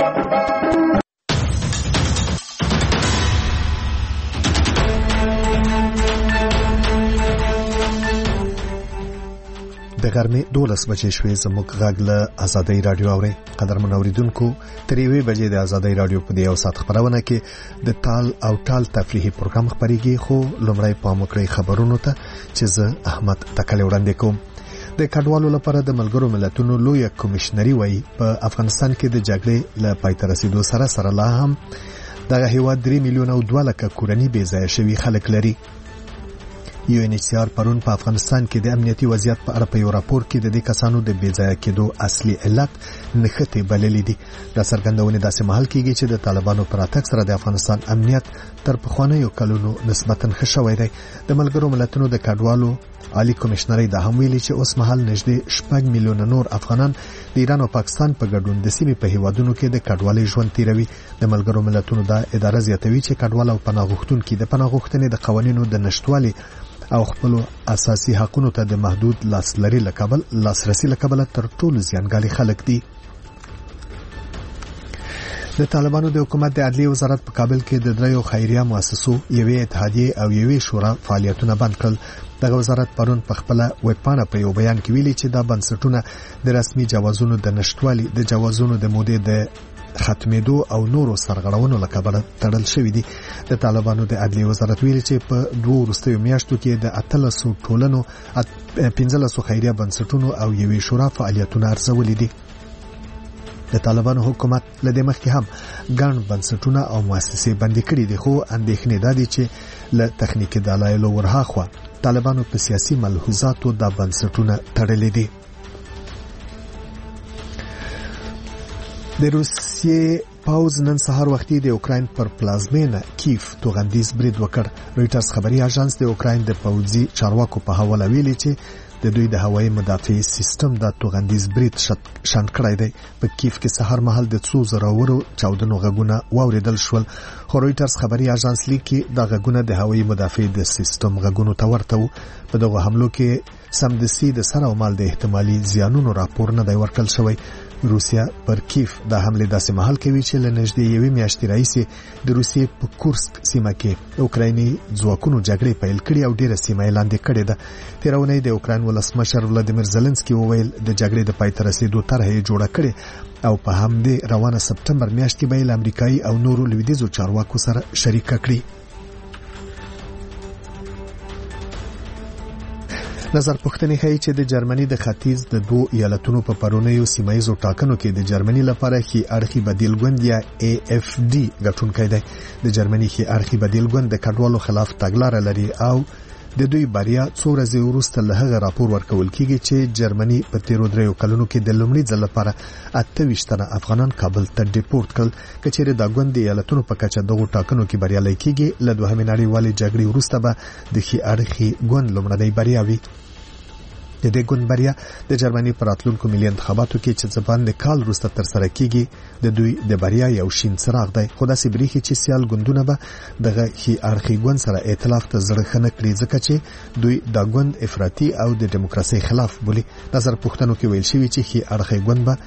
د غرمې 12 بجې شوې زموږ غږ له آزادۍ رادیو اوري. قدرمن اوریدونکو، تر یوې بجې د آزادۍ رادیو په دې یو ساعت خبرونه کې د تال او ټال تفریحي پروګرام خبريږي. خو لومړی پام وکړئ خبرونو ته چې زه احمد تکل وړاندې کوم. د کډوالو لپاره د ملګرو ملتونو لوی کمشنري وایي په افغانستان کې د جګړې له پای ته رسیدو سره لا هم دغه هیواد 3 میلیونه او 2 لک کورنۍ بې ځایه شوي خلک لري. UNHCR پرون په افغانستان کې د امنیتي وضعیت په اړه په یو راپور کې د دې کسانو د بې ځایه کېدو اصلي علت نښتې بللې دي. دا څرګندونه داسې مهال کېږي چې د طالبانو پر راتګ سره د افغانستان امنیت تر پخوانیو کلونو نسبتاً ښه شوی دی. د ملګرو ملتونو د کډوالو عالی کمشنري د هم ویلي چې اوس مهال نږدې 6 میلیونه نور افغانان د ایران او پاکستان په ګډون د سیمې په هیوادونو کې د کډوالۍ ژوند تیروي. د ملګرو ملتونو د اداره زیاتوي چې کډوال او پناه غوښتونکي د پناه غوښتنې د قوانینو د نشټوالي او خپل اساسي حقوقو ته د محدود لاسرسي لکبل تر ټولو زیانګالي خلک دي. د طالبانو د حکومت د عدلیه وزارت په کابل کې د دریو خیریه مؤسسو یوې اتحادیه او یوې شورا فعالیتونه بند کړل. دغه وزارت پرون په خپل ویب پاڼه په یو بیان کې ویلي چې دا بنسټونه د رسمي جوازونو د نشټوالي د جوازونو د مودې د ختمېدو او نورو سرغړونو لپاره تړل شوې دي. د طالبانو د عدلیه وزارت ویلي چې په 2 وروستیو میاشتو کې د 1300 ټولنو 1500 خیریه بنسټونو او یوې شورا فعالیتونه ارزولې دي. د طالبانو حکومت لدې مخکې هم ګڼ بنسټونه او مؤسسې بندي کړې دي. خو اندېښنې ده چې له تخنیکي دلایلو ورهاخوا طالبانو په سیاسي ملحوظاتو د بنسټونه تړلې دي. د روسیې پاوز نن سهار وختي د اوکراین پر پلازمینه کیف توغندیز برید وکړ. رويټرز خبري اژانس د اوکراین د پوځي چارواکو په حواله ویلي چې د دوی د هوایي مدافعي سیستم د توغندیز برید شاند کړی دی. په کیف کې سحر مهال د 200 چاودنو غږونه واوریدل شول. خو رويټرز خبري اژانس لیکي د غږونه د هوایي مدافعي د سیستم غږونو ته ورته وو. په دغه حملو کې سمدستي د سر او مال د احتمالي زیانونو راپور نه دی ورکړل شوی. روسیا پر کیف د حمله داسې محل کوي چې لنږدې یوې میاشتې راځي د روسیې په کورسک سیمه کې اوکرایني ځواکونو جګړه پیل کړې او ډیره سیمه لاندې کړې ده. تیرونه د اوکراین ولسمشر ولادیمیر زيلنسکي وویل د جګړې د پای ته رسیدو طرحه جوړه کړې او په همدې روانه سپټمبر میاشت کې به له امریکایي او نورو لویدیځو چارواکو سره شریک کړي. نظر پوښتنې ښیي چې د جرمني د ختیځ د 2 ایالتونو په پرونیو سیمایي ټاکنو کې د جرمني لپاره خي اړخي بدیل ګوند یا AFD ګټونکی دی. د جرمني خي اړخي بدیل ګوند د کډوالو خلاف تګلارې لري او د دوی بریا څو ورځې وروسته له هغه راپور ورکول کیږي چې جرمني په 13 کلونو کې د لومړي ځل لپاره 28 تنه افغانان کابل ته ډیپورت کړل. کچېره د ګوند د ایالتونو په کچه دغه ټاکنو کې بریالي کیږي. له دوهمې نړیوالې جګړې وروسته به د خي اړخي ګوند لومړنۍ بریا وي. د دې ګوند بریا د جرمني پر راتلونکو ملي انتخاباتو کې چې ځبان د کال وروسته تر سره کیږي د دوی د بریا یو شین څراغ دی. خو داسې بریخي چې سیال ګوندونه به دغه خي اړخي ګوند سره ائتلاف ته زړه خنه کړي ځکه چې دوی د ګوند افراطي او د دیموکراسي خلاف بولي. نظر پوښتنو کې ویل شوی چې خي اړخي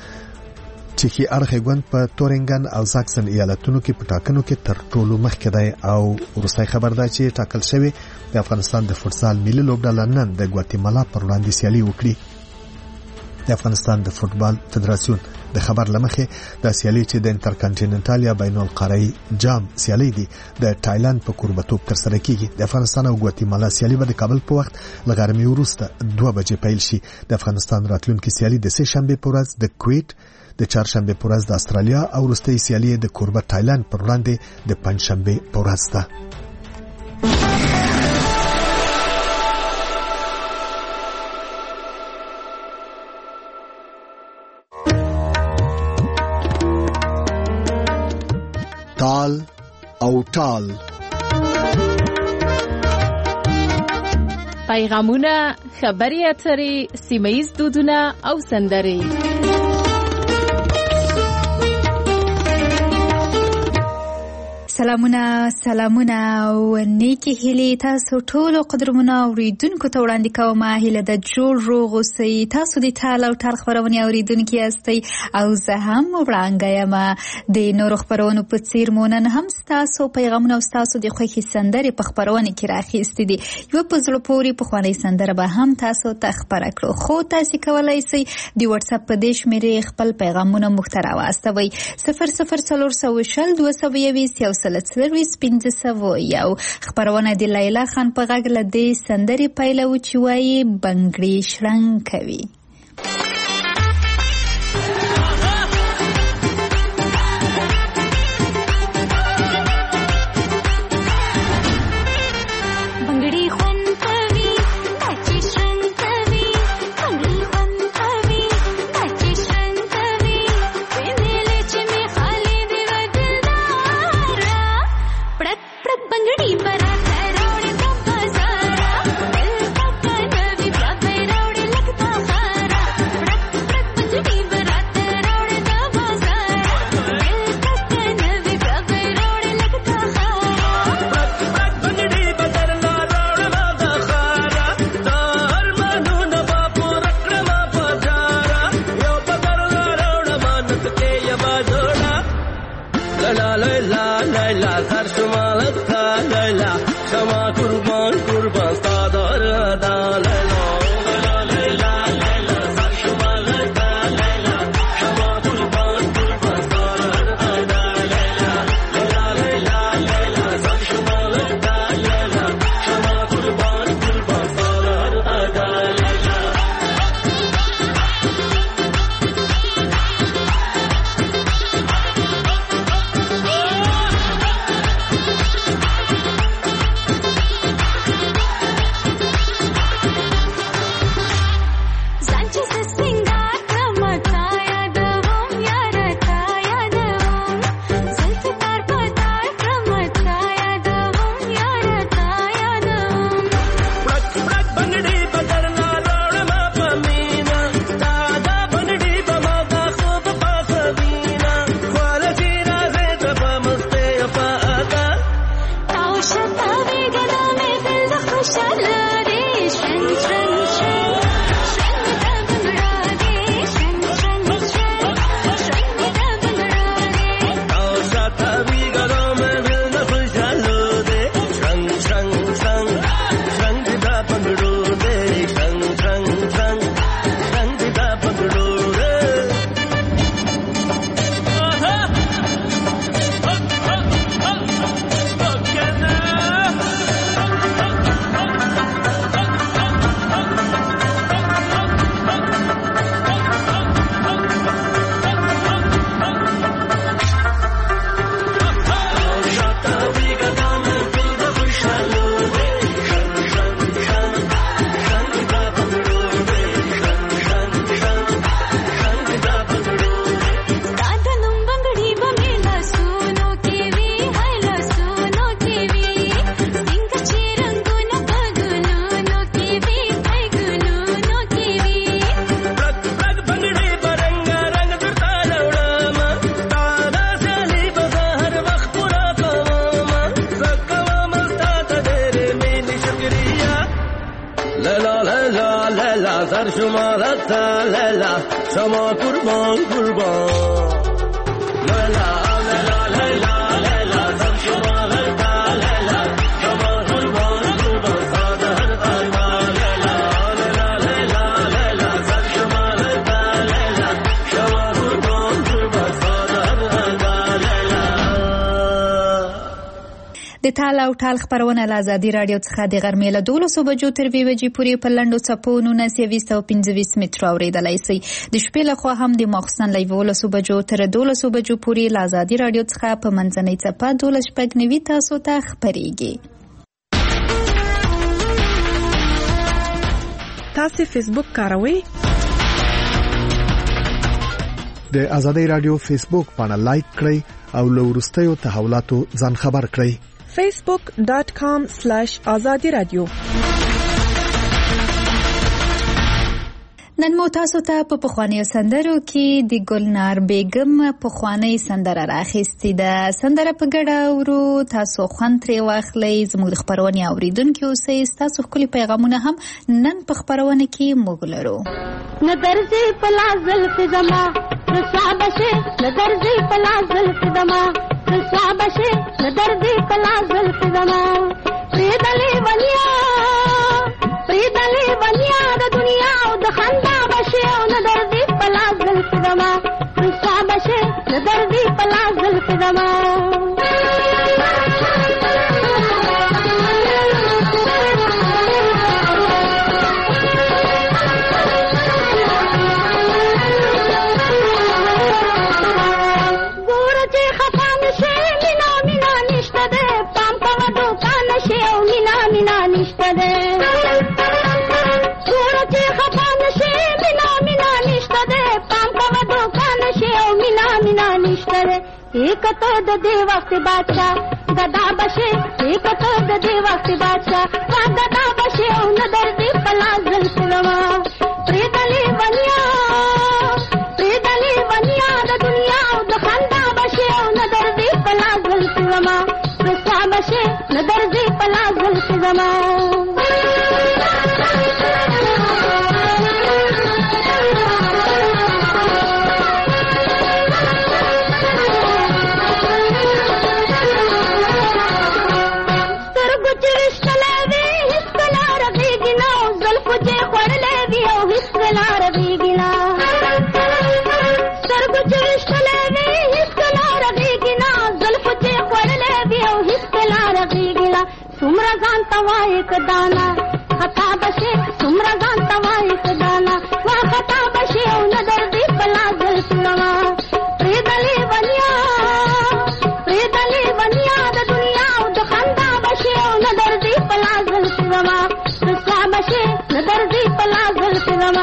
ګوند په تورنګن او زاکسن ایالتونو کې په ټاکنو کې تر ټولو مخکې دی. او وروستي خبر ده چې ټاکل شوی د افغانستان د فوتبال ملي لوبډله نن د ګواتیمالا پر وړاندې سیالي وکړي. د افغانستان د فوتبال فدراسیون د خبر لمخې د سیالي چې د انټرکانټیننټال یا بین القاره‌ای جام سیالي دی د تایلند په کوربتوب تر سره کیږي. د افغانستان او ګواتیمالا سیالي به د کابل په وخت لغرمې وروسته 2 بجې پیل شي. د افغانستان راتلونکي سیالي د سه شنبه په ورځ د کویت، د چهارشنبه په ورځ د استرالیا او وروستي سیالي د کوربه تایلند پر وړاندې د پنځشنبه په ورځ ده. تال او ټال پیغامونه، خبري اترې، سیمه‌ییز دودونه او سندرې. سلامونه او نیکی هیلې تاسو ټول قدرمنو اوریدونکو ته وړاندې کوم. هیله د جوړ روغ اوسئ. تاسو د ټال او ټال خبرونه اوریدونکي یاستئ او زه هم وړاندې یم. د نورو خبرونو په څیر مونن هم تاسو پیغامونه او تاسو د خوښي سندرې په خبرونه کې راخېستې دي. یو په زړه پورې په خواني سندره به هم تاسو ته خبره کړو. خو تاسو کولای شئ د واتس اپ په دې شمیرې خپل پیغامونه مخ ته راواستوئ. 00422 خبرونه د لیلا خان په غږ له دې سندرې پیلو چې وایي بنګړي شړنګ کوي. د ټال او ټال خبرونه له آزادي رادیو څخه د غرمې له 12 بجو تر 2 بجې پورې په لنډو څپو 1925 متر اوریدلای شئ. د شپې له خوا هم د ماخوستن له 12 بجو تر 12 بجو پورې له آزادي رادیو څخه په منځنۍ څپه 12 تاسو ته خبرېږي. تاسو فیسبوک کاروئ؟ د آزادي رادیو فیسبوک باندې لایک کړئ او له وروستیو تحولاتو ځان خبر کړئ. facebook.com/azadi radio نن مو تاسو ته په پخوانیو سندرو کې د ګلنار بیګم پخوانی سندره راخیستې ده. سندره په ګډه ورو تاسو خوند ترې واخلئ. زموږ د خپرونې اوریدونکي اوسئ. ستاسو ښکلي پیغامونه هم نن په خپرونه کې موږ لرو. نه درځي په لاس زلفې زما رسوا بشې، نه درځي په لاس زلفې زما رسوا بشې، نه درځي په لاس زلفې زما پرېدلې ونیا د دنیا او د خندا بشې، او نه درځي په لاس زلفې زما رسوا بشې، نه درځي په لاس زلفې زما एक तो दे वक्त बादशाह गदा बशे, एक तो दे वक्त बादशाह गदा बशे, उन दर्दी पला जुल्फ लवा प्रेदली बनिया द दुनिया द खंदा बशे, उन दर्दी पला जुल्फ लवा रस्वा बशे, न दर्दी पला जुल्फ लवा एक दाना खता बशे, सुमरा गान तवा एक दाना वा खता बशे, उन दर्दी पला जुल्फ लवा प्रेदली बनिया द दुनिया द खंदा बशे, उन दर्दी पला जुल्फ लवा रस्वा बशे, न दर्दी पला जुल्फ लवा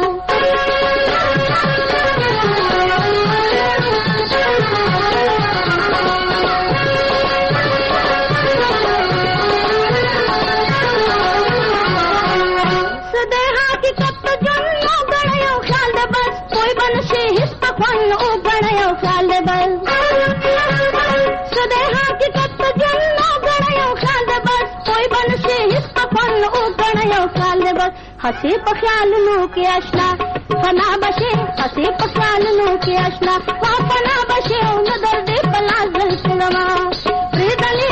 हसे पख्याल नो के अशना फना बशे, हसे पख्याल नो के अशना वा फना बशे, उन दर्दे पला जुल्फ लवा प्रेदली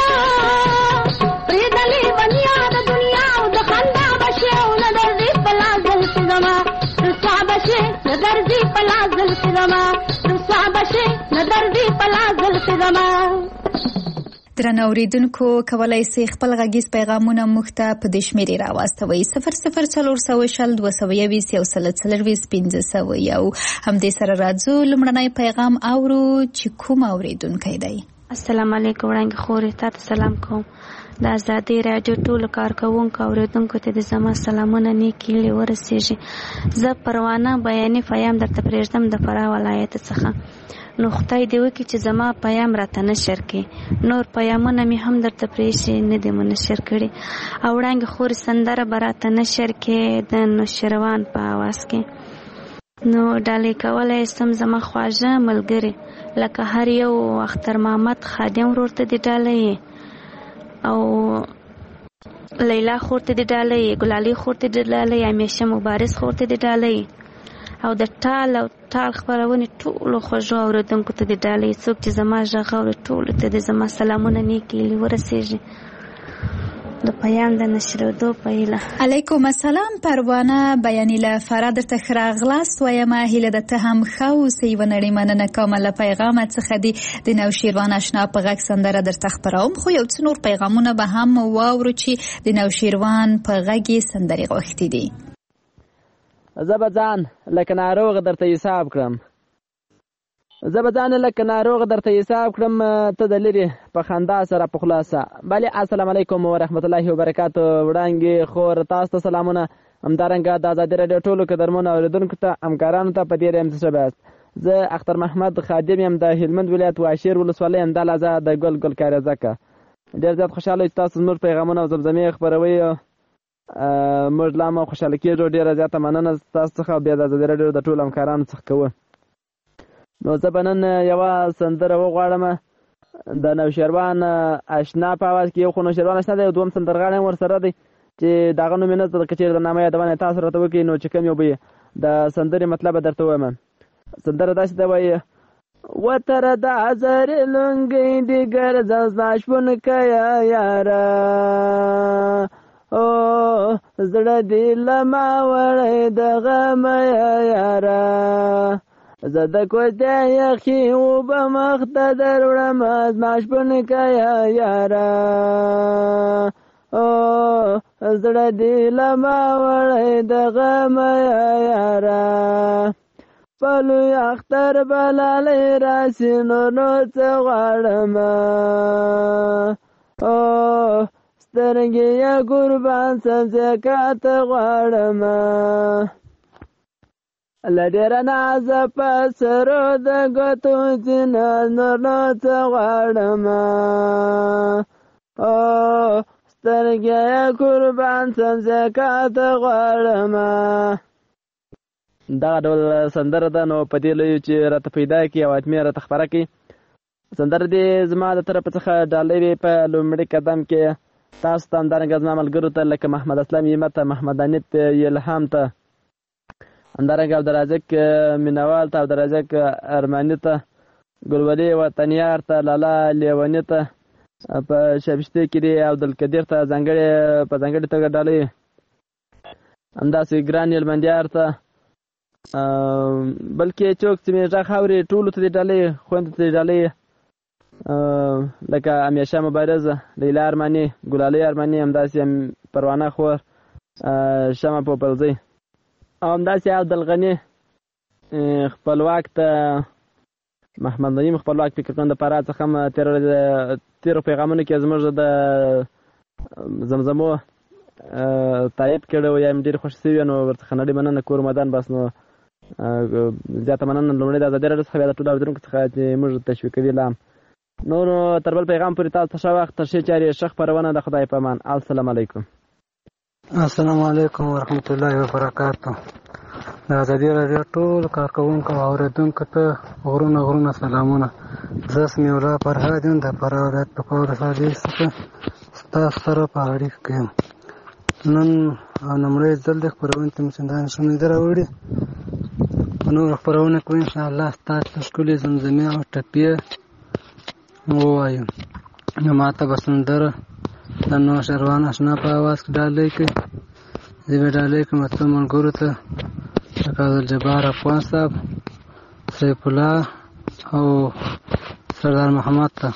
बनिया द दुनिया द खंदा बशे, उन दर्दे पला जुल्फ लवा रस्वा बशे, न दर्दी पला जुल्फ लवा रस्वा बशे, न दर्दी पला जुल्फ लवा. درنو اوریدونکو کولای شئ خپل غږیز پیغامونه موږ ته په دې شمیرې راواستوئ 00400 220 1500 یو همدې سره راځو لومړنی پیغام اورو چې کوم اوریدونکی دی. السلام علیکم وړاندې خورې تاسو سلام کوم د آزادۍ رادیو ټولو کارکوونکو اوریدونکو ته د زما سلامونه نیک هیلې ورسیږي. زه پروانه بیانې پیام درته پرېږدم د فراه ولایت څخه. نو خدای دې وکړي چې زما پیام راته نشر کړي. نور پیامونه مې هم درته پرېښي نه دي مو نشر کړي. او وړاندې خورې سندره به راته نشر کړي د نوشیروان په اواز کې. نو ډالۍ کولی سم زما خواږه ملګري لکه هر یو اختر محمد خادم ورور ته دې ډالۍ، او لیلا خور ته دې ډالۍ، ګلالي خور ته دې ډالۍ، همیشه مبارز خور ته دې ډالۍ، او د ټال خپرونې ټولو خوږو اورېدونکو ته دې ډالۍ. څوک چې زما غږ اوري ټولو ته دې زما سلامونه نیکې هیلې ورسیږي. د پیام د نشرېدو په هیله. علیکم السلام پروانه بیانې له فراه درته ښه راغلاست وایم. هیله ده ته هم ښه اوسئ. یوه نړۍ مننه کوم له پیغامه څخه دې د نوشیروان اشنا په غږ سندره درته خپروم. خو یو څه نور پیغامونه به هم واورو چې د نوشیروان په غږ یې سندرې غوښتي دي. زه به ځان لکه ناروغ درته حساب کړم، ته د لرې په خندا سره په خلاصه. بله السلام علیکم ورحمت الله وبرکاتو. وړاندې خور تاسو ته سلامونه، همدارنګه د ازادي راډیو ټولو قدرمنو اوریدونکو ته همکارانو ته په دې ډېر مننه یاست. زه اختر محمد خادم یم د هلمند ولایت واشیر ولسوالۍ اندالازه د ګل کاریزکه. ډېر زیات خوشحاله یم تاسو زموږ پیغامونه او زمزمې خپروئ موږ لا هم خوشحاله کېږو. ډېره زیاته مننه تاسو څخه، بیا د ازادي راډیو د ټولو همکارانو څخه کوو. نو زه به نن یوه سندره وغواړم د نوشیروان اشنا په اواز کې. یو خو نوشیروان اشنا دی، یو دوم سندرغاړی هم ورسره دی چې د هغه نوم یې نه زده، که چېرې د نامه یادونه تاسو راته وکړئ نو چې کوم یو به یې د سندرې مطلب به درته ووایم. سندره داسې ده وایي: وتره د ازرې لونګۍ دې ګرځم زما شپون کیا یاره، او زړه دې له ما وړی د غمه یاره، زه د کوڅې یخې اوبه مخ ته در وړم زما شپون کیا یاره، او زړه دې له ما وړی د غمه یاره، په لوی اختر به لالی راسي نور نو څه غواړم، او سترګې یې قربان سم زکات غواړم، له ډېره نازه په سرو د ګوتو ځینه نور نو څه غواړم، او سترګې یې قربان سم زکات غواړم. دغه ډول سندره ده. نو په دې لویو چې راته پیدا کړي او اتمې راته خپره کړي. سندره دې زما د طرفه څخه ډالۍ وي په لومړي قدم کې تاسو ته، همدارنګه زما ملګرو ته لکه محمد اسلام یمه ته، محمد انیب ته، الهام ته، همدارنګه عبدالرازق مینوال ته، عبدالرازق ارماني ته، ګلولي وطنیار ته، لالا لیوني ته، په شبشتې کې دی عبدالقدیر ته په ځانګړې توګه ډالۍ، همداسې ګران یلمندیار ته، بلکې څوک چې مې غږ اوري ټولو ته دې ډالۍ، خویندو ته دې ډالۍ، لکه امیشه مبارز، لیلا ارماني، ګلالۍ ارماني، همداسې پروانه خور، شمع پوپلزۍ، او همداسې عبدالغني خپلواک ته، محمد نعیم خپلواک فکر کوم د فراه څخه هم تېرو پیغامونو کې زموږ د زمزمو تایید کړی و یا هم ډېر خوښ شوي نو ورڅخه نړۍ مننه کور مدان بس. نو زیاته مننه لومړی د ازادي راډیو څخه، بیا د ټولو اورېدونکو څخه چې موږ تشویقوي لا هم. نو تر بل پیغام پورې تاسو ته ښه وخت، تر ښې چارې ښه خپرونه د خدای په امان. السلام علیکم. السلام علیکم ورحمت الله وبرکاتو. د ازادي راډیو ټول کارکوونکو او اورېدونکو ته غرونه سلامونه. زه سمیع الله فرهاد یم د فراه ولایت په کور صادق څخه ستاسو سره په اړیکه کې یم. نن لومړی ځل د خپرونې ته مې چندانې ښه نه راوړي، په نورو خپرونه کې انشاءالله ستاسو ته ښکلې زمزمې او ټپې ووایم. نو ما ته به سندره د نوشیروان اشنا په اواز کې ډالۍ کوي. زه به ډالۍ کوم څو ملګرو ته، لکه عبدالجبار افغان صاحب، سیف الله او سردار محمد ته،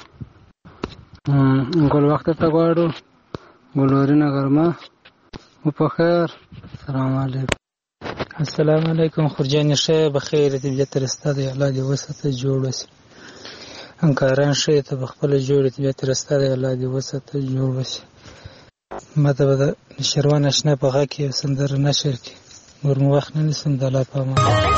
ګل وخت ته غواړو، ګلورینه ګرمه و په خیر. السلام علیکم. السلام علیکم. خورجان ښه بخیر طبیعت رسته دی، الله دې وساته جوړ وسي. همکاران ښه ته په خپله جوړ طبیعت رسته دی، الله دې وساته جوړ وسي. ما ته به د نوشیروان اشنا په غږ کې یو سندره نشر کړي، نور مو وخت نه نیسم. د الله په امان.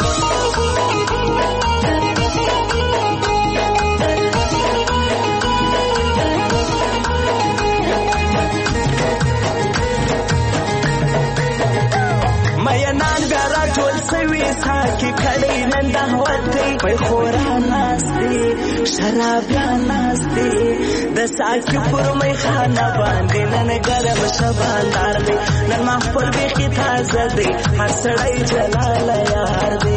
مینان بیا راټول سوي ساکي کړی نن د هوتۍ پی خورا ناستې شرابیان ناستې د ساکي پر میخانه باندې نن ګرم شباندار دی، نن محفل بیخي تازه دی، هر سړی جلاله یار دی.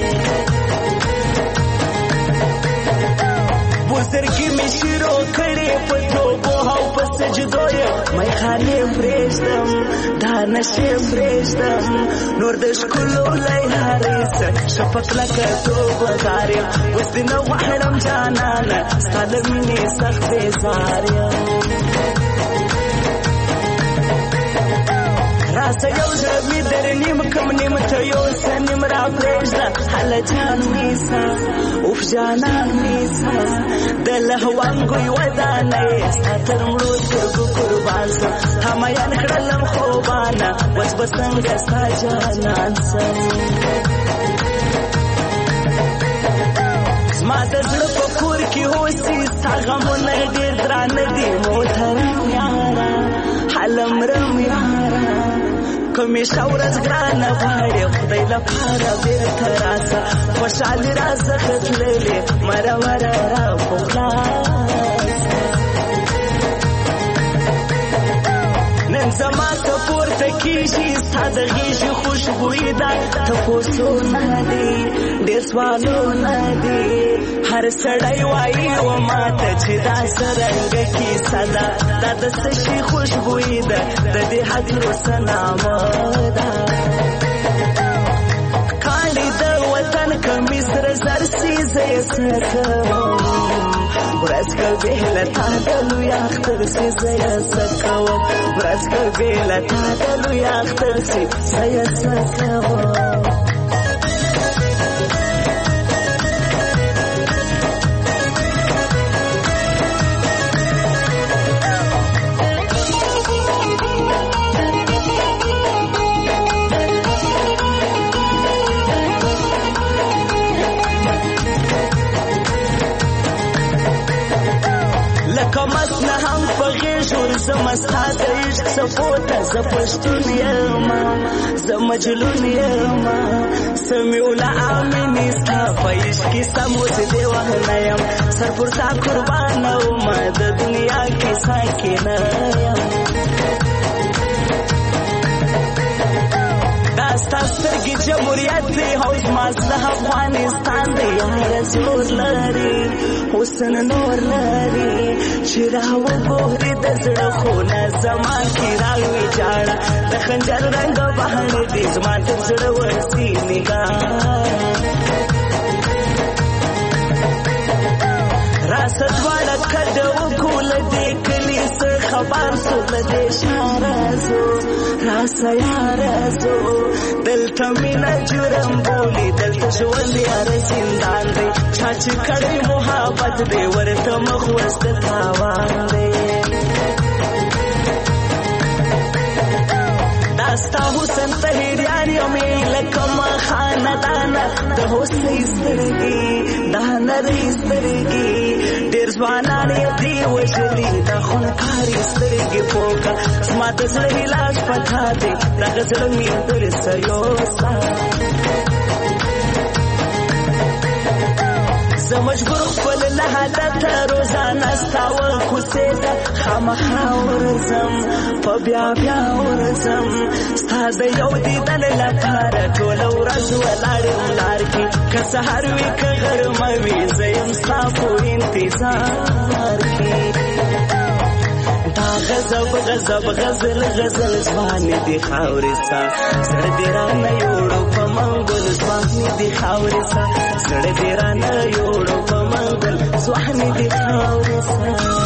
بزرګي مې شروع کړې په توبو او په سجدو یې میخانې پرېږدم، دا نشې پرېږدم، نور د ښکلو لیارې څه شفق لکه توبهدار یم، اوس دې نه غواړم جانانه ستا له مینې سخت بېزار یم. راسه یو زړه مې در نیم کم نیم ته یو څه نیم را پرېږده، هله جان نیسه اوف جانان نیسه، د لهوانګوی ودانه یې ستا تر مړو سترګو قربان سم، تا میان کړلم خوبانه اوس به څنګه ستا جانان سم. زما د زړه په کور کې اوسي ستا غمونه ډېر درانه دي، محترم یاره هله مرم یاره همیشه ورځ ګرانه غواړې خدای لپاره بېرته راسه خوشحالي راڅخه تللې مرمره را په خلاص نن زما ته پورته کېږي ستا د غېږې خوشبویي ده تپوسونه دي ډېر سوالونه دي هر سړی وایي و ماته چې دا څرنګه کیسه ده دا د څه شي خوشبویي ده د دې هدیرو څه نامه ده کاڼي د وطن کمیس سره زر سي زه یې څه کوم ورځ که بې له تا د لوی اختر سي زه یې څه کوم ورځ که بې له تا د لوی اختر سي زه یې څه کوم کمس نه هم په غېږ ورځم ستا د عشق څپو ته زه پښتون یم زه مجنون یم سمیوله امینې ستا په عشق کې سموس دې وهنه یم سر پر تا قربانه ومه د دنیا کې ساکنه یم دا ستا سترګې جمهوریت دی او زما زړه افغانستان دی یاره زور لري حسن نور لري چې راوګورې د زړه خونه زما کې راویجاړه د خنجر رنګ بهر دی زما تر زړه ورسي نګاه راسه دواړه کډه وکړو له دې کلي څه خبر سو له دې ښاره ځو راسه یاره ځو دلته مینه جرم بولي دلته ژوند یاره زندان دی چا چې کړی محبت دی ورته مخ وس د تاوان دی دا ستا حسن طهیریان یمې لکه خاندانه د هوسۍ سترګې دا نرۍ سترګې ډېر ځوانان یې دې وژلي دا خونکارې سترګې پوکه زما د زړه علاج پتا دی دغه زړه مې درسه یوسه زه مجبور خپل له حالته روزانه ستا ورکوڅې ته خامخا ورځم په بیا بیا ورځم ستا د یو دیدن لپاره ټوله ورځ ولاړ یم لار کې که سهار وي که غرمه وي زه یم ستا په انتظار کې دا غضب غضب غزل غزل ځوانې دي خاورې سا زړه دې رانه یوړو په منګل ځوانې دي خاورې سا زړه دې رانه یوړو په منګل ځوانې دي خاورې سا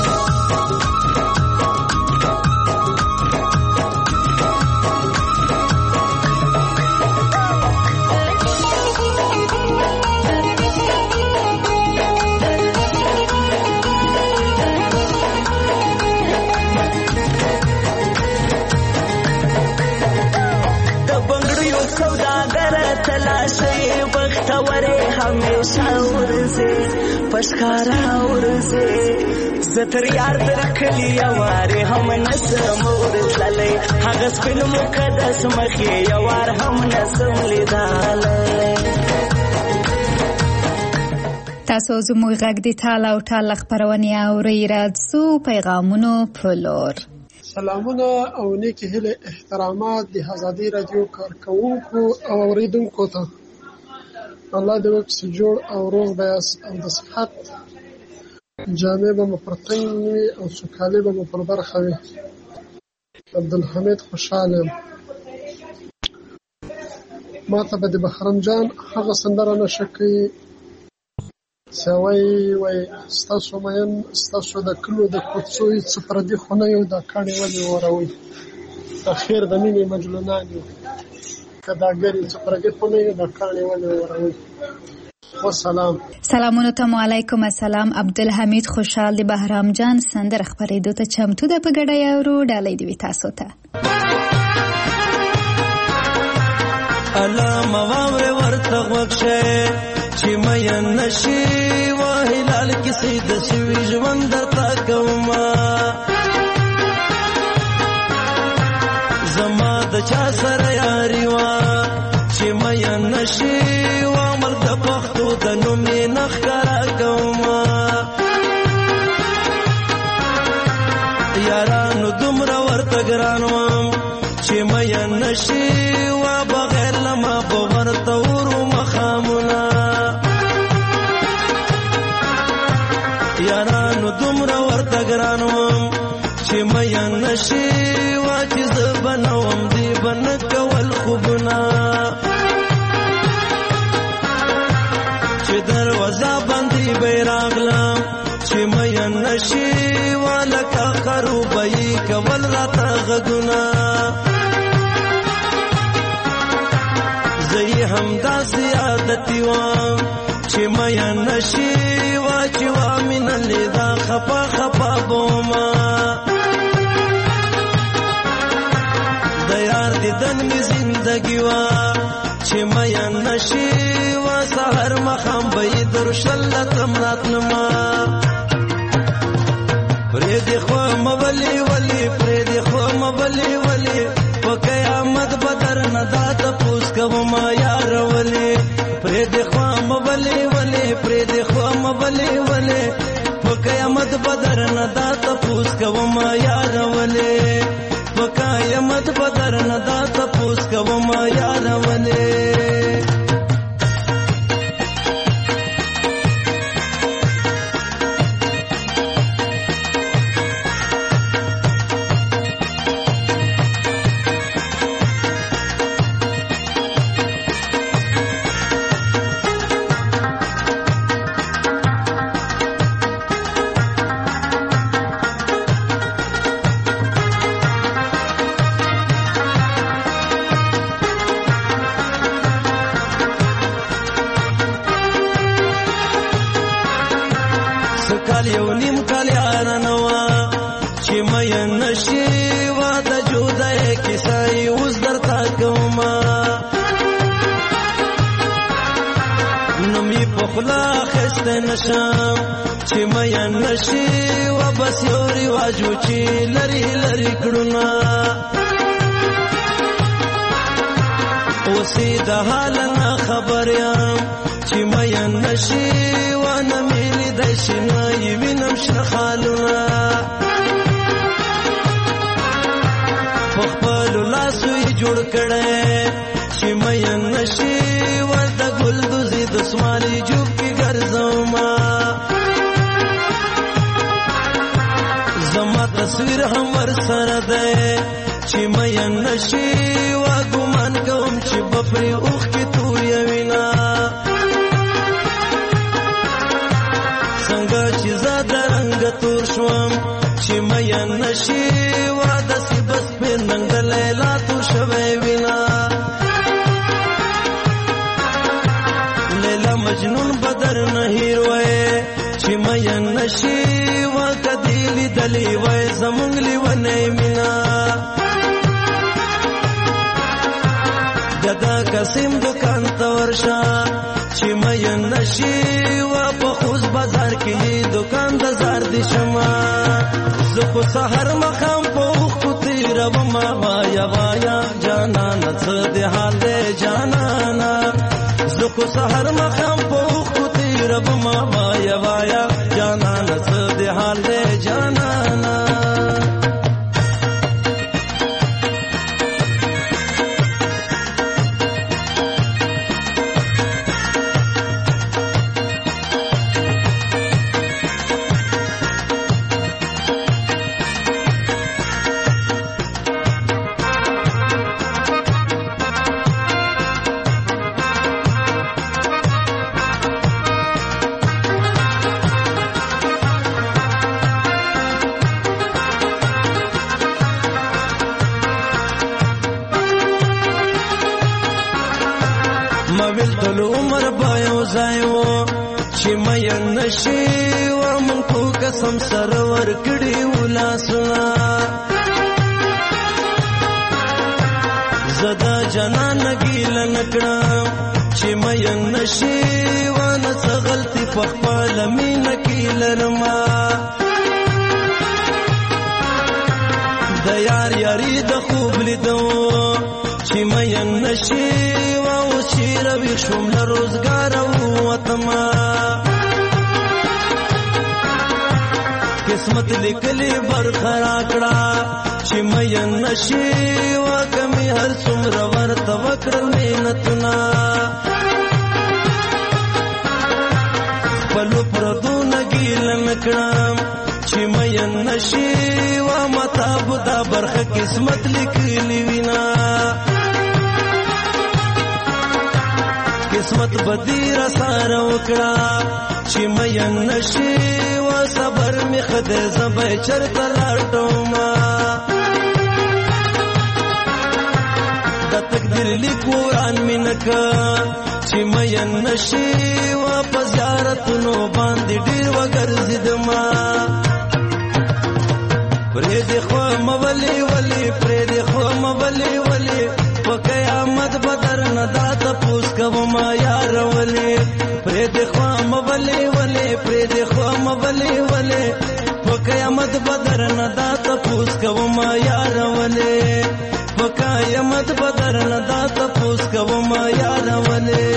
همیشه ورځې پښکارا ورځې زه تر یار تر کلي یوارې هم نسم ورتللی هغه سپین مقدس مخې یوار هم نسم لیدلی تاسو زموږ غږ د ټال او ټال خپرونې اورئ راځو پیغامونو په لور سلامونه او نیکی هیله احترامات د آزادي رادیو کارکونکو او اوریدونکو ته الله دې وکړي جوړ او روغ بیاست او د صحت جامې به مو پر تن وي او سوکالي به مو پر برخه وي. عبدالحمید خوشحاله یم. ما ته به د بهرام جان هغه سندره نشه کوي چې وایي ستاسو مین ستاسو د کلو د کوڅو څه پردي خونه یو دا کاڼې ولې وروي د خیر د مینې مجنونان یو که دا ګرې څه پردي خونه یو دا کاڼې ولې وروي. والسلام. سلامونه ته علیکم السلام. عبدالحمید خوشحال د بهرام جان سندره خپرېدو ته چمتو ده په ګډه یاورو ډالۍ دی تاسو ته. الله مواوره ورته وښه چې مې نشي وهلال کیسې د شوي ژوند تا کومه زما د چا سره یارانو دومره ورته ګران وم چې مین نشي وا چې زه بنوم دی بن کول خوبونه چې دروازه باندې بیراغلم چې مین نشي وا لکه خروبې کول راته غږونه زه هم داسې عادتي وم چې مین نشي وا چې وا من لیدا خپا خپا بوما د یار دیدن می زندگی وا چې مین نشي وا سحر مخام به درشلتم راتلما پرې دی خو مولي ولي پرې دی خو مولي ولي په قیامت بدر نه دات پوس کوم یار ولي پرې دی خو مولي ولي پرې دی خو مولي ولي په قیامت بدر نه دات پوس کوم یار ولي په قیامت بدر نه دات پوس کوم یار ولي کال یو نیم کال یارانه وا چې مین نشي وا د جودای کیسای اوس درته کومه نو می په خلا خسته نشم چې مین نشي وا بس یو رواجو چې لری لری کړونه اوسې د حال نه خبر یم چې مین نشي وا نه ملي د شنه وینم شنه خالونه په خپل لاسو یې جوړ کړی چې مین نشي وا د ګل دوزي د اسماني جوب کې ګرځوما زما تصویر هم ورسره دی چې مین نشي وا ګمان کوم چې بپري اوښ کې تویه وینا څنګه چې زه د رنګ تور شوم چې مین نشي وا داسې بس په ننګ لیلا تور شوی وینا لیلا مجنون بدر نه هیر وای چې مین نشي وا کدی لیدلی وای زمونږ لیونی مینا گدا قسم دکان ته ورشه چې مین نشي وا په خوز بازار کې دکان د زار دي شما زه خو سحر مخام په خو تیر وما وایا وایا جانان څه د حال جانانا زه خو سحر مخام په خو تیر وما وایا وایا جانان څه د حال جانانا مویل ټول عمر بایو ځایو چې مین نشي وا مون کو قسم سره ور کړی ولاسنا زدا جنان ګیل نکړم چې مین نشي وا نه غلطي په خپل مين کیلرما د یار یاري د خوب لیدو چې مین نشي وا او شیر وی شوم له روزګار وتما قسمت لیکلی برخرا کړه چې مین نشي وا کمی هر څومره ورته وکړل مینتنا پلو پردو نګیل نکړم چې مین نشي و مطاب دا برخه قسمت لیکلی وینا قسمت بدی را سره وکړه چې مین نشي و صبر می خدای زبې چرته لاټوم د تقدیر لیکوران می نکا چې مین نشي و په زیارتونو باندې ډیر وګرځیدم پرې د خو مولي ولي پرې د خو مولي ولي په قیامت بدر نه دا تپوس کوم یار ولي پرې د خو مولي ولي پرې د خو مولي ولي په قیامت بدر نه دا تپوس کوم یار ولي په قیامت بدر نه دا تپوس کوم یار ولي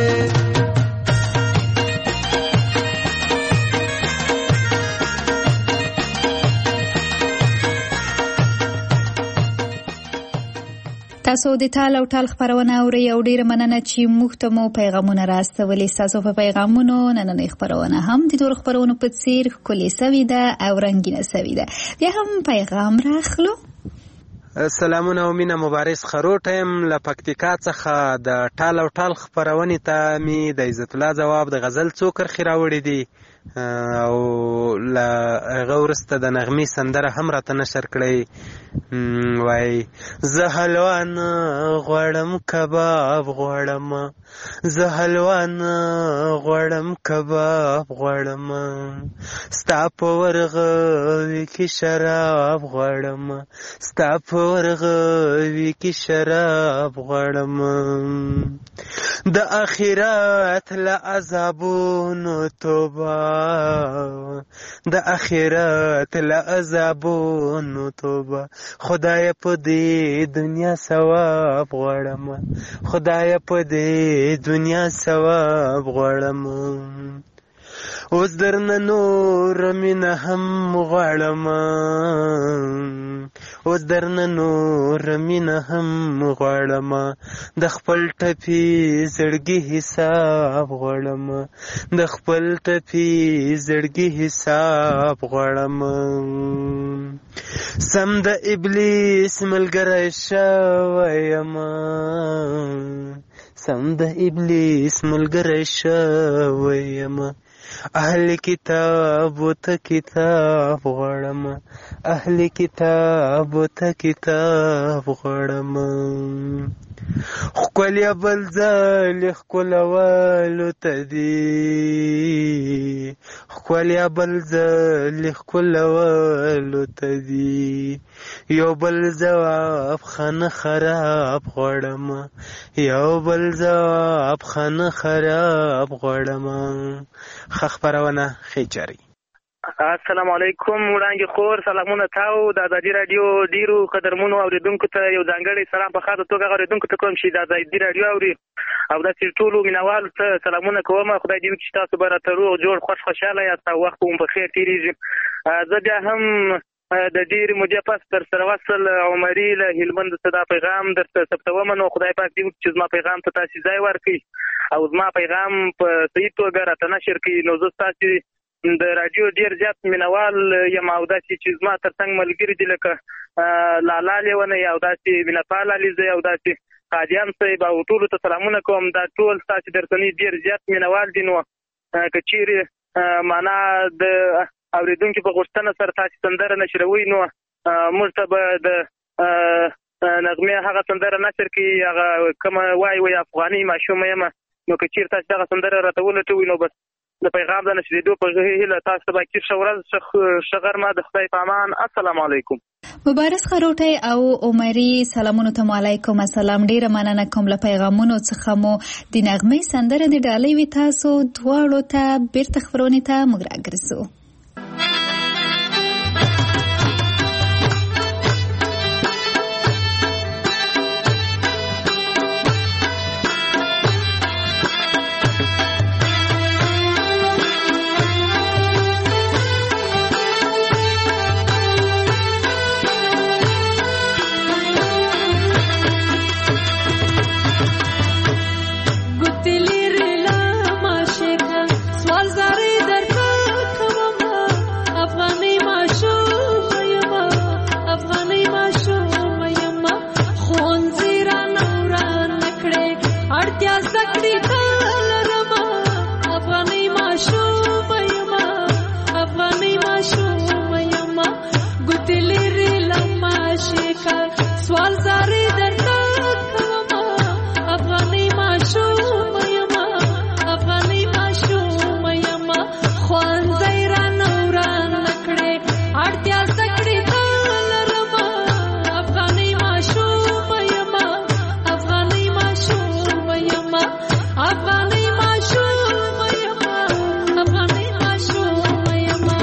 تاسو د ټال او ټال خبرونه اورئ او ډیره مننه چې موږ ته مو پیغامونه راستولي. تاسو په پیغامونو نننۍ خبرونه هم د ټول خبرونو په څیر ښکلې سوي ده او رنګینه سوي ده. بیا هم پیغام راخلو. سلامونه او مینه مبارز خروټ یم له پکتیکا څخه د ټال او ټال خبرونې ته می د عزت الله جواب د غزل څو کرښې راوړې دي او له هغه وروسته د نغمې سندره هم راته نشر کړی. وای زه حلوا نه غواړم کباب غواړم زه حلوا نه غواړم کباب غواړم ستا په ورغوي کې شراب غواړم ستا په ورغوي کې شراب غواړم د آخرت له عذابونو توبه د آخرت له عذابونو توبه خدای په دې دنیا ثواب غواړم خدای په دې دنیا ثواب غواړم اوس درنه نور مینه هم غواړم اوس درنه نور مینه هم غواړم د خپل ټپي زړګي حساب غواړم د خپل ټپي زړګي حساب غواړم سم د ابلیس ملګری شویم سم د ابلیس ملګری شویم اهل کتاب ته کتاب غواړم اهل کتاب ته کتاب غواړم ښکلیا بل ځل ښکلولو ته دي ښکلیا بل ځل ښکلولو ته دي یو بل جواب خانه خراب غواړم یو بل جواب خانه خراب غواړم. خبرونه خېچري. السلام علیکم وړاندې خور سلامونه تاو د ازادي رادیو ډیرو قدرمنو اوریدونکو ته یو ځانګړی سلام په خاطر توګه اوریدونکو ته کوم چې د ازادي رادیو اوري او د ټولو مینوالو ته سلامونه کوم. خدای دې وکړي چې تاسو به راته روغ جوړ خوشاله یاست او وخت مو په خیر تېرېږي. زه بیا هم د ډېرې مودې پس در سره وصل عمري له هلمند څخه دا پیغام درته ثبتوم نو خدای پاک دې وکړي چې زما پیغام ته تاسې ځای ورکړي او زما پیغام په صحیح توګه راته نشر کړي. نو زه ستاسې د راډیو ډېر زیات مینوال یم او داسې چې زما تر څنګ ملګري دي لکه لالا لیونی او داسې مینهپال علیزی او داسې قادیان صاحب او ټولو ته سلامونه کوم. دا ټول ستاسې درتنې ډېر زیات مینوال دي. نو که چیرې معنا د اورېدونکي په غوښتنه سره تاسې سندره نشروئ نو موږ ته به د نغمې هغه سندره نشر کړي هغه کومه وایي افغاني ماشومه یم. نو که چیرې تاسې دغه سندره راته ولټوئ نو بس د پیغام د نشریدو په هیله تاسو ته باقي ښه ورځ ښه غرمه د خدای په امان. السلام علیکم. مبارز خروټی او عمري سلامونه ته علیکم السلام. ډیره مننه کوم له پیغامونو څخه مو د نغمې سندره د ډالۍ وي تاسو دواړو ته بیرته خبرونه ته موږ راګرځو. سوال زاری در کار کوم سوال زاری درته کومه افغاني ماشوم یما افغاني ماشوم یما خوانځي رانه وران کړې اړتیا سکړې لرما افغاني ماشوم یما افغاني ماشوم یما افغاني ماشوم یما افغاني ماشوم یما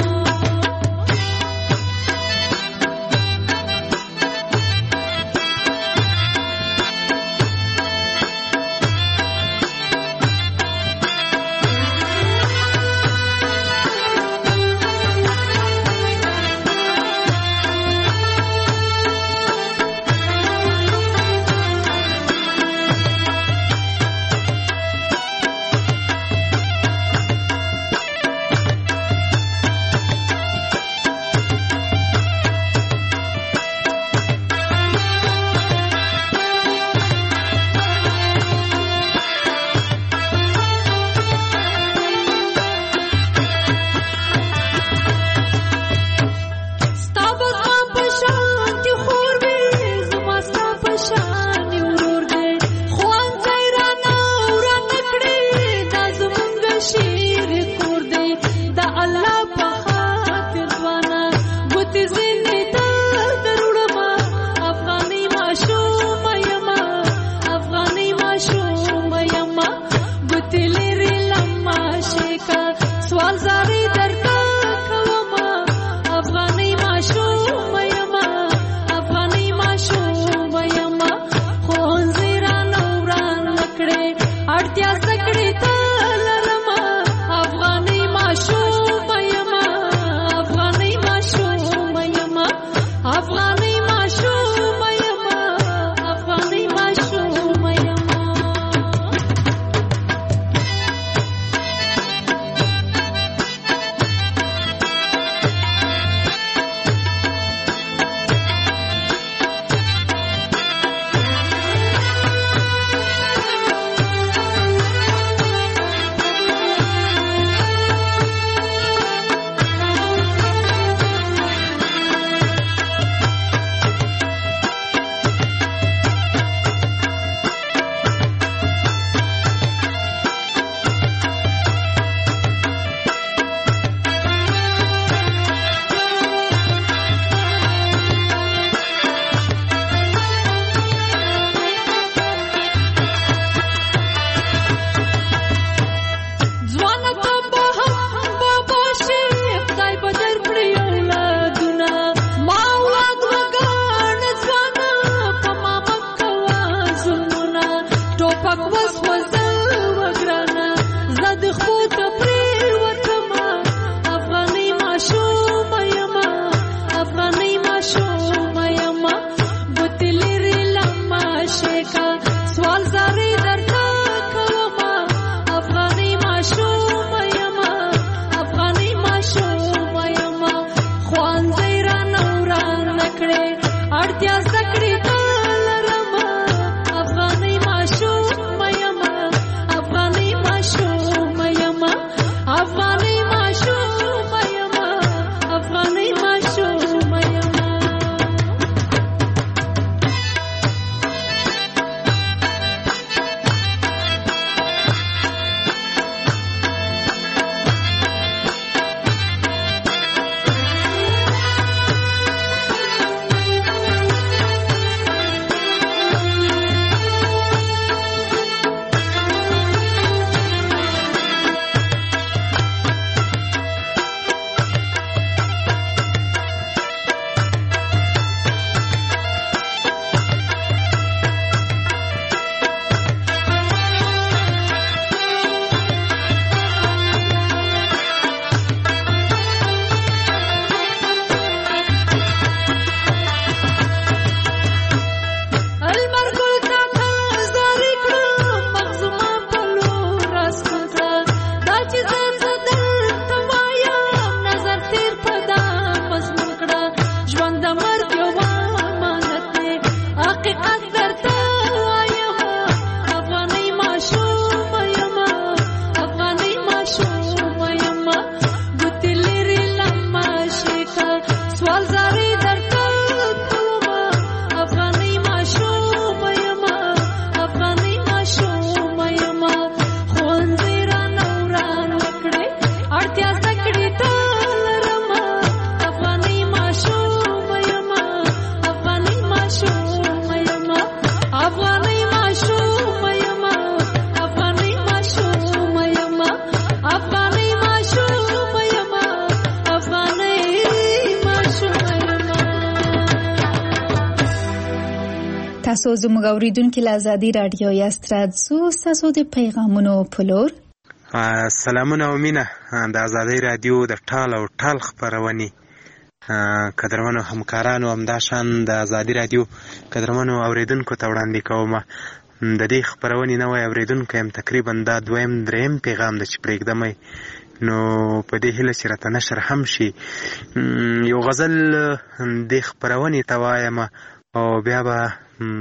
تاسو زموږ اوریدونکو له ازادي رادیو یاست. راځو تاسو د پیغامونو په لور. سلامونه او مینه د ازادي رادیو د ټال او ټال خبرونې قدرمنو همکارانو همداشان د ازادي رادیو قدرمنو اوریدونکو ته وړاندې کوم. د دې خبرونې نوې اوریدونکو هم تقریبا دا دویم دریم پیغام د چې پرېږدم، نو په دې هیله چې راته نشر هم شي. یو غزل دې خبرونې ته وایم او بیا به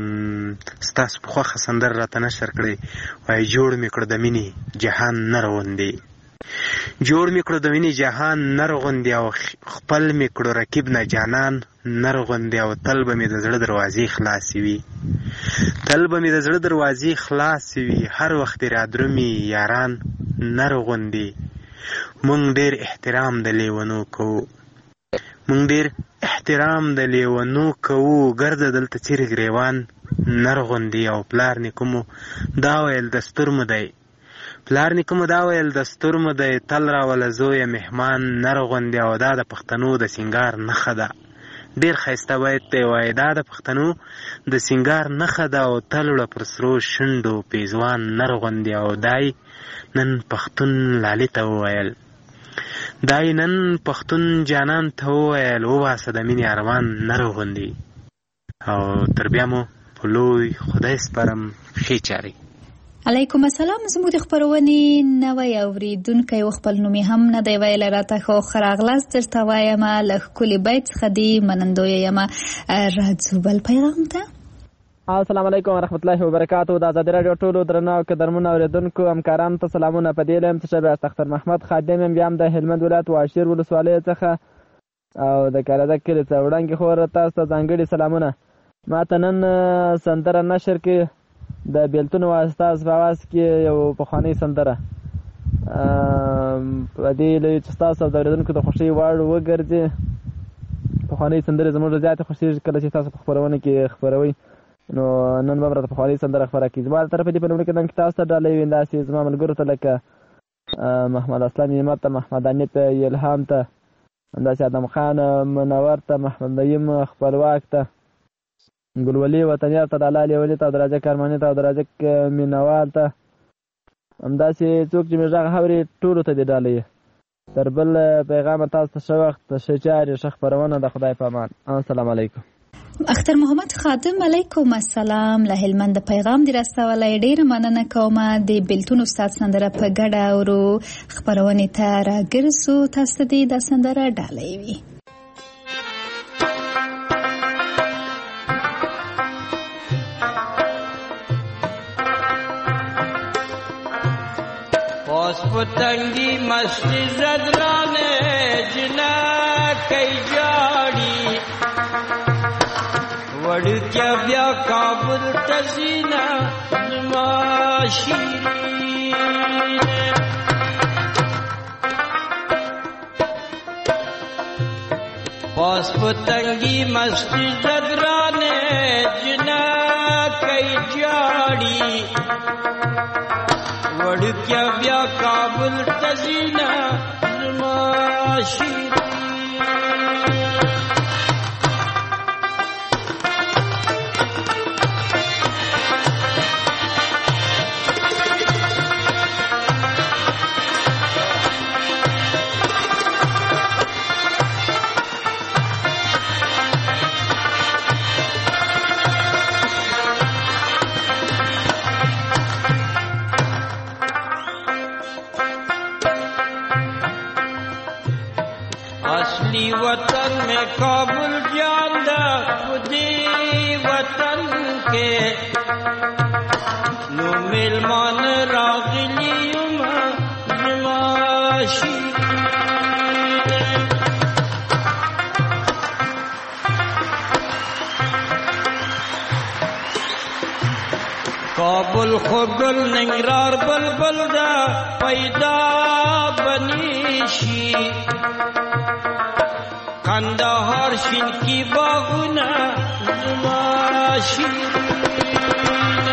ستاسو په خوښه سندره راته نشر کړئ. وایي جوړ مې کړو د مینې جهان نر غوندې، جوړ مې کړو د مینې جهان نر غوندې، او خپل مې کړو رقیب نه جانان نر غوندې، او تل به مې د زړه دروازې خلاصې وي، تل به مې د زړه دروازې خلاصې وي، هر وخت را درومي یاران نر غوندې. مونږ ډېر احترام د لیونو کوو، مونږ ډېر احترام د لیونو کوو، ګرځه دلته چیرې ګریوان نر غوندې. او پلار نیکه مو دا ویل دستور مو دی، پلار نیکه مو دا ویل دستور مو دی، تل راوله زویه مهمان نر غوندې. او دا د پښتنو د سینګار نښه ده، ډېر ښایسته بیت دی. وایي دا د پښتنو د سینګار نښه ده، او تل وړه پر سرو شونډو پیزوان نر غوندې. او دای نن پښتون لالي ته وویل، دای نن پښتون جانان ته وویل، وباسه د مینې ارمان نر غوندې. او تر بیا مو په لوی خدای سپارم، ښې چارې. علیکم السلام. زموږ د خبرونې نوی اوریدونکی و خپل نوم هم نه دی ویلی راته، خو ښه راغلاست درته وایم له ښکلي بیت څخه دې منندویه یم. راځو بل پیغام ته. السلام علیکم ورحمت الله وبرکاتو. د ازادي رادیو ټولو درنو او قدرمنو اوریدونکو همکارانو ته سلامونه. په دې لایم څه به اختر محمد خادم یم، بیا هم د هلمند ولایت واشیر ولسوالۍ څخه او د کارده کلي څخه وړاندې خور تاسو ته ځانګړي سلامونه. ما ته نن سندره نشر کې د بیلتون واسطه په आवाज کې یو پخوانی سندره په دې لې چې تاسو د اوریدونکو د خوښي وړ وګرځي. پخوانی سندره زموږ زیات خوښي کله چې تاسو په خبرونه کې خبروي، نو نن به راته پخوانی سندره خبره کړي. زما طرف دې په نوم کې نن تاسو ته ډالۍ وینداسي زما ملګرو ته لکه محمد اسلام نعمت ته، محمد انیت الهام ته، همداسې ادم خان منور ته، محمد نعیم خپلواک ته، ګلولي وطنیار ته، دلال یولي ته، درجه کارماني ته، درجه مینوال ته، همداسې څوک چې مې غږ اوري ټولو ته دې ډالۍ. تر بل پیغام تاسو ته ښه وخت، ښه چارې، ښه خپرونه. د خدای په امان. السلام علیکم. اختر محمد خادم علیکم السلام. له هلمند پیغام دی راستولی، ډیره مننه کوم. د بیلتون استاد سندره په ګډه اورو، خپرونې ته راګرځو. تاسو دې د سندره ډالۍ وي. پاس پتنگی مستی زدرانه جنا کئی جاڑی وڑکیا بیا کابل تزینا زماشیرین. پاس پتنگی مستی زدرانه جنا کئی جاڑی وڑکیا بیا کابل تزینا زماشیرین. اصلی وطن میں کابل جاندہ خودی وطن کے نو ملمان راغلیم زماشیرین. کابل خگل ننگرار بلبل دا پیدا بنیشی، کندهار شین کی باغونه زماشیرین.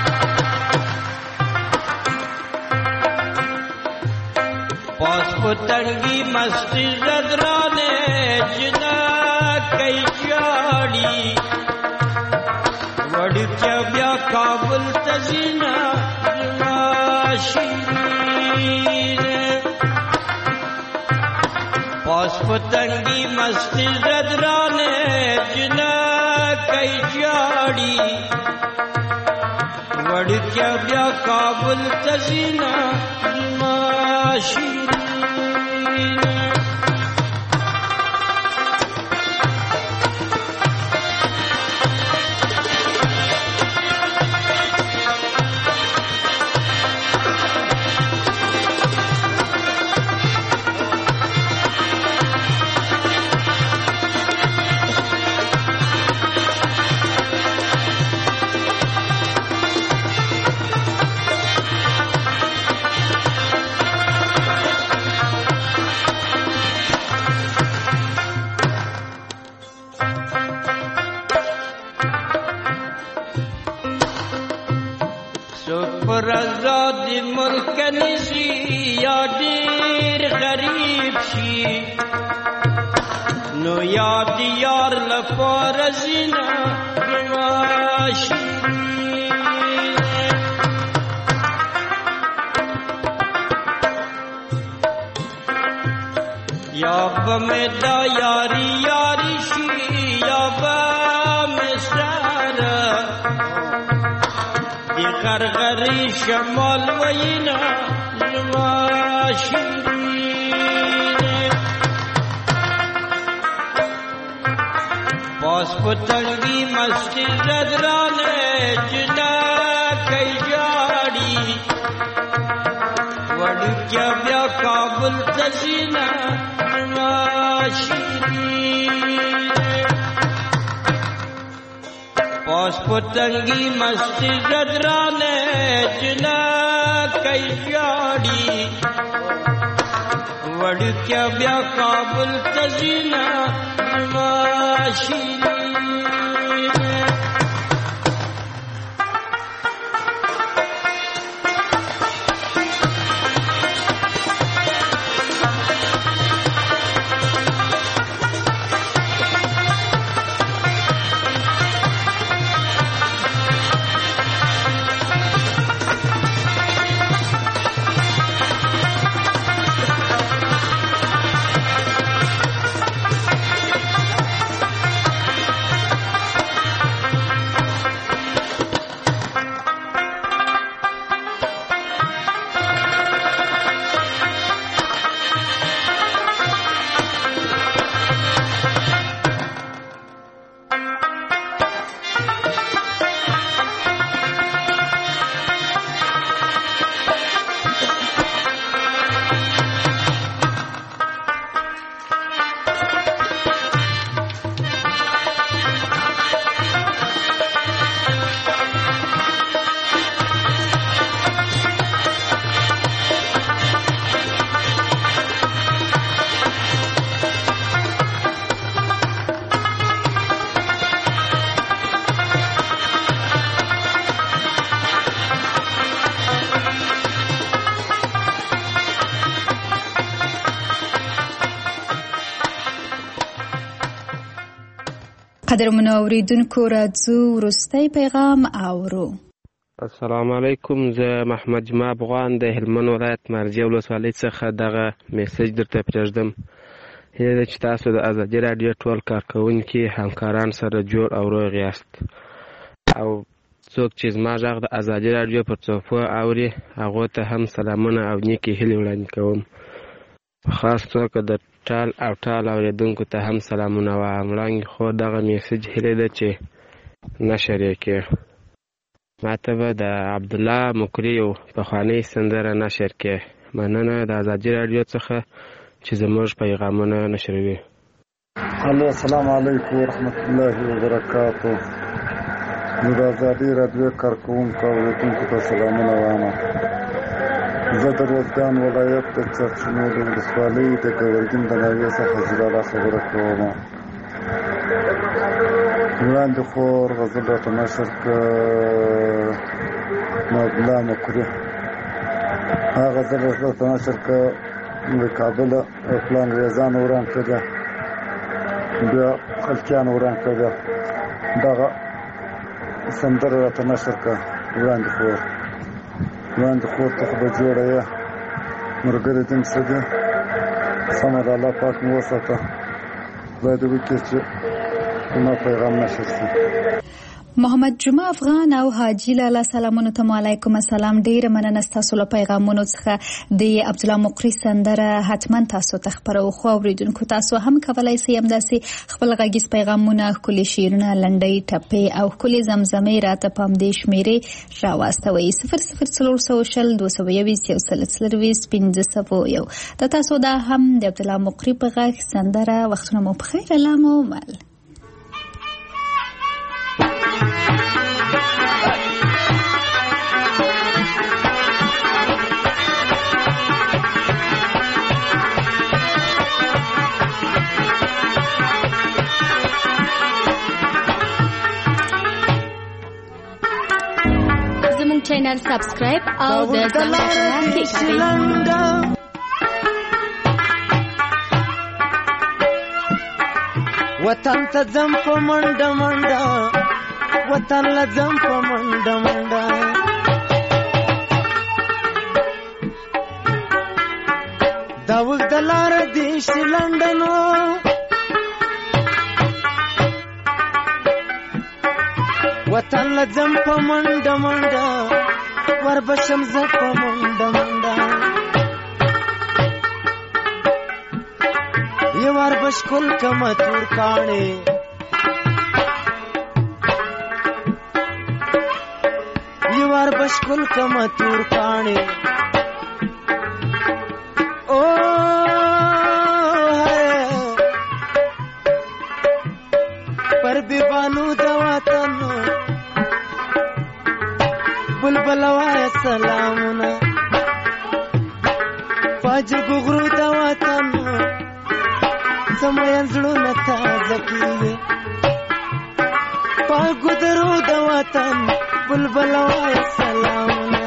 پاس پتنگی مستی زدرانه جنا کئی جاڑی وڑ تزینا زما شیرینه پاس پتنگی مستی زدرانه جنا کئی جاڑی وڑکیا بیا کابل تزینا زما شیرینه آزادی ملک نشی یا دیر غریب شی نو یاد یار لپارزینا زما شیرینه یا بمیدا یاری یاری شی یا بمسرا دی غرغری شمال وینا زما شیرینه پاس پتنگی مستی زدرانه جنا کئی جاڑی وڑکیا بیا کابل تزینا زما شیرینه پاس پتنگی مستی زدرانے جنا کئی جاڑی وڑکیا بیا کابل تزینا زما شیرینه قدرمنو اوریدونکو راځو وروستی پیغام اورو. السلام علیکم، زه محمد جمع افغان د هلمند ولایت مرجع ولسوالۍ څخه دغه میسج درته پرېږدم. هیله ده چې تاسو د ازادي راډیو ټول کارکوونکي همکاران سره جوړ او روغ یاست، او څوک چې زما غږ د ازادي راډیو پر څوپو اوري هغو ته هم سلامونه او نیکې هیلې وړاندې کوم. په خاص توګه د ټال او ټال اورېدونکو ته هم سلامونه وایم. وړاندې خو دغه میسج هیله ده چې نشر یې کړې. ماته به د عبدالله مکري یو پخوانۍ سندره نشر کړې. مننه د ازادي راډیو څخه چې زموږ پیغامونه نشروي. الو، السلام علیکم ورحمت الله وبرکاتو. زه د ازادي راډیو کارکوونکو او اوریدونکو ته سلامونه وایم. زه د روزګان ولایت د چرچنو د ولسوالۍ د ګورګین د ناحیې څخه جلاله خبره کوم. وړاندې خور غزل راته نشر کړ نو عبدالله مکري هغه غزل راته نشر کړ د کابل خپل انګریزان وران کړه، بیا خلکیان وران کړه. دغه سندره راته نشر کړه وړاندې خور ته خو به جوړه یې ملګري دې څه دي سمه ده الله پاک مو وساته خدای دې وکړي چې زما پیغام نشر شي. محمد جمعه افغان او حاجی لالا سلامونه ته علیکم السلام. ډیره مننه تاسو له پیغامونو څخه. د عبد الله مقری سندره حتما تاسو ته خبرو خو اوریدونکو تاسو هم کولای شئ همداسې خپل غږیز پیغامونه کلی شیرونه لنډۍ ټپې او کلی زمزمې راته پام دې شمیرې راواستوي 002022 د تاسو دا هم د عبد الله مقری په غږ سندره. وختونه مو په خیر. الله مو مل. چینل سبسکرایب او د زنګ وطن ته ځم په منډه منډه وطن له ځم په منډه منډه دا اوږده لاره دې شي لنډنو وطن له ځم په منډه منډه وربشم زه په منډه منډه یې وربش کل کمه تور کاڼې یې وربش کل کمه تور کاڼې پر بیبانو د وطن بلبل وای سلامونه فاجر غرو د وطن سمين زړونه تازه کیږي پاګو درو د وطن بلبل وای سلامونه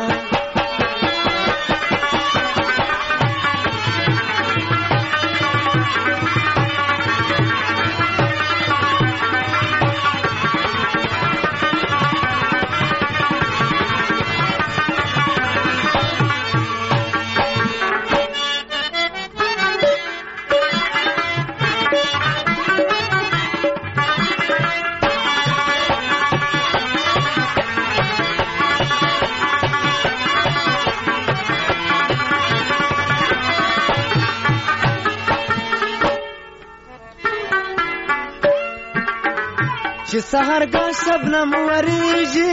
چې سحرګاه شبنم وریږي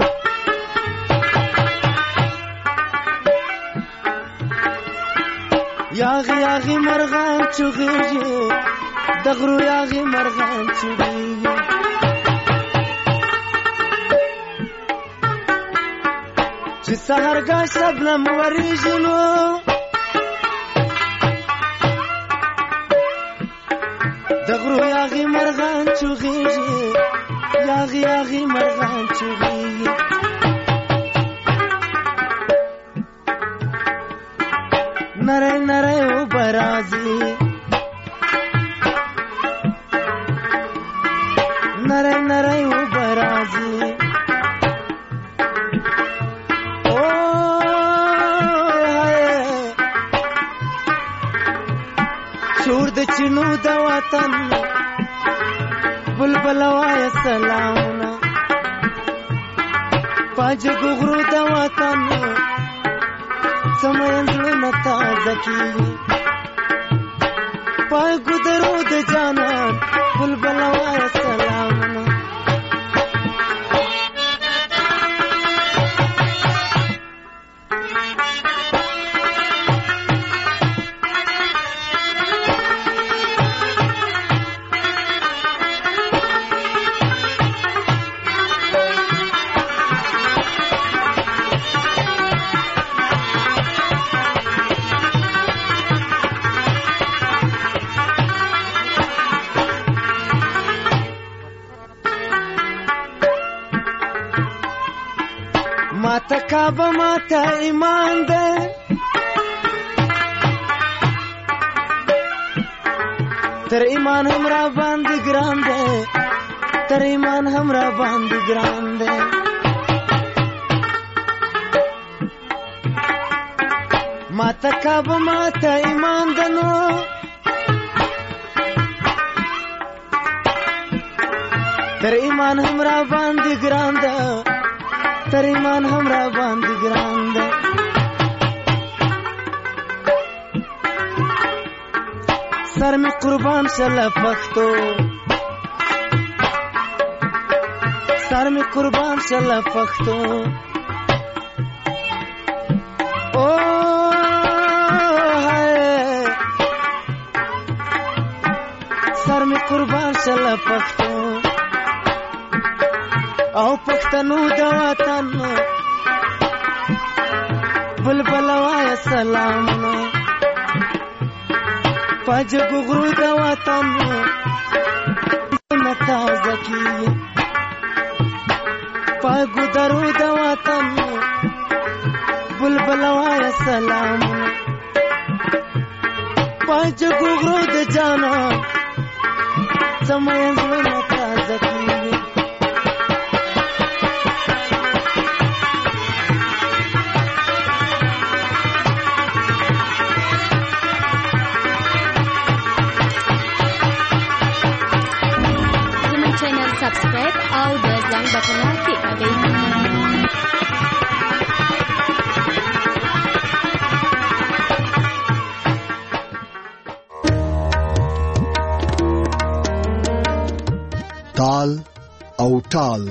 یاغي یاغي مرغان چغېږي د غرو یاغي مرغان چغېږي چې سحرګاه شبنم وریږي نو د غرو یاغي مرغان چغېږي یاغي یاغي مرغان چغېږي نری نری اوبه راځي نری نری اوبه راځي شور د چینو د وطن بلبل وای سلامونه پاجګ غرو د وطن سمين زړونه تازه کیږي پاګو درو د جانان بلبل وای سلامونه ماته کعبه ماته ایمان ده تر ایمان هم را باندې ګران ده تر ایمان هم را باندې ګران ده ماته کعبه ماته ایمان دنو تر ایمان هم را باندې ګران ده تر ایمان هم را باندې ګران ده سر می قربان شله پښتو سر می قربان شله پښتو او هاي سر می قربان شله پښتو او پښتنو د وطن بلبل وای سلامونه پاجب غرو د وطن متا زکی پاګو درو د وطن بلبل وای سلامونه پاجب غرو د جانا سمې زړه متا زکی سبسکرایب او د زنګ بټن کلیک کړئ. تال او ټال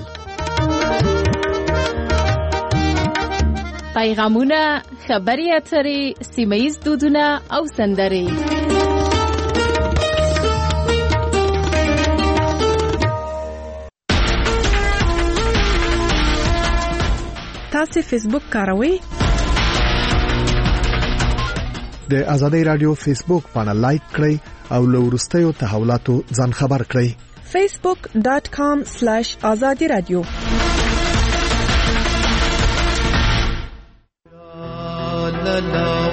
پیغامونه، خبري اترې، سیمه‌ییز دودونه او سندرې. تاسو فیسبوک کاروئ؟ د آزادۍ رادیو فیسبوک باندې لایک کړئ او له وروستیو تحولاتو ځان خبر کړئ. facebook.com/azadi radio. La la